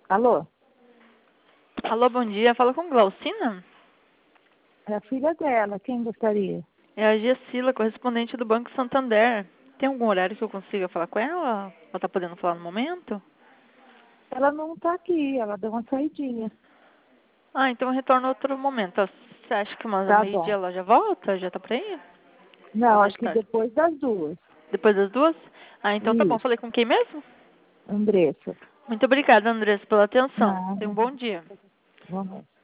Alô? Alô, bom dia. Fala com Glaucina? É a filha dela. Quem gostaria? É a Gessila, correspondente do Banco Santander. Tem algum horário que eu consiga falar com ela? Ela tá podendo falar no momento? Ela não está aqui. Ela deu uma saidinha. Ah, então eu retorno outro momento. Você acha que umas Tá meio-dia bom. ela já volta? Já tá por aí? Ou Não, mais acho que tarde? depois das 2. Depois das 2? Ah, então tá bom. Isso. Falei com quem mesmo? Andressa. Muito obrigada, Andressa, pela atenção. Tenha um Não. bom dia. Vamos.